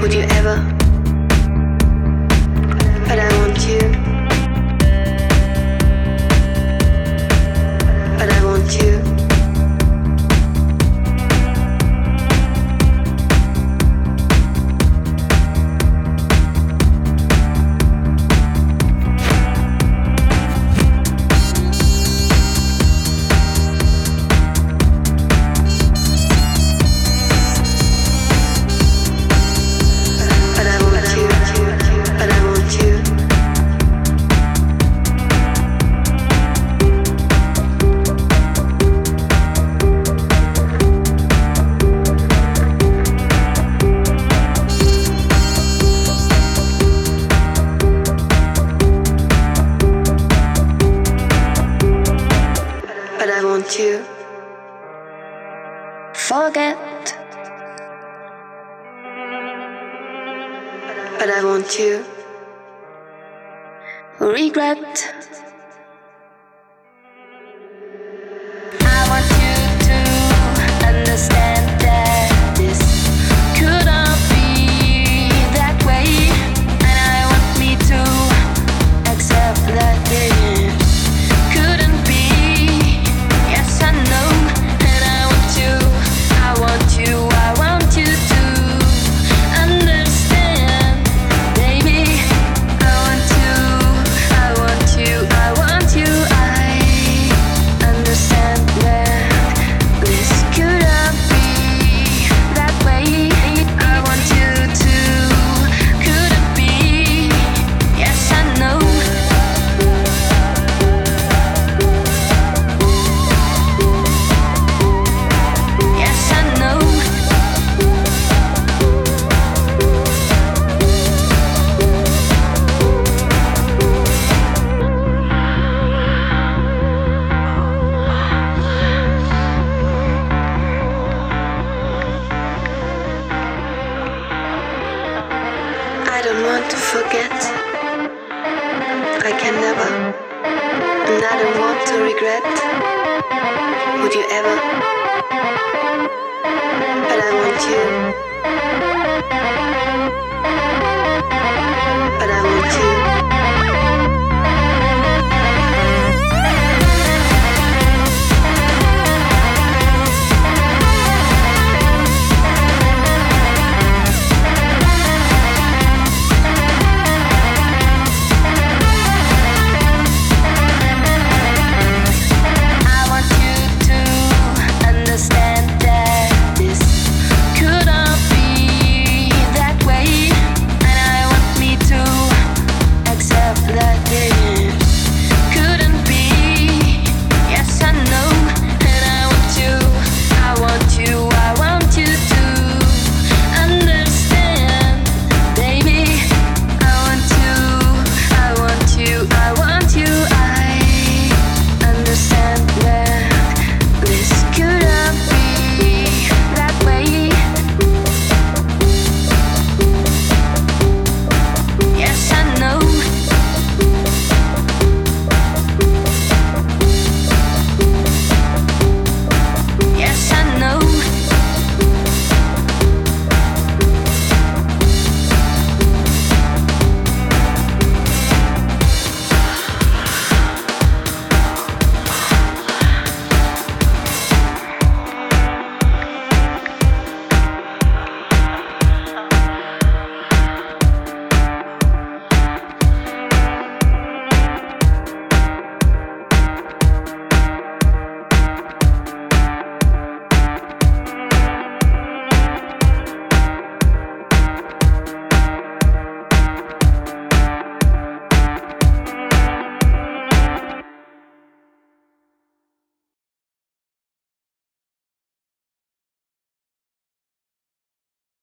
Would you ever? But I want you. But I want you. To forget, but I want to regret. I want you to understand that this could not be that way, and I want me to accept that it couldn't be. Yes, I know, and I want you to understand, baby. I want you, I understand that this couldn't be that way. I want you to, couldn't be. Yes, I know. I don't want to forget. I can never. And I don't want to regret. Would you ever? But I want you.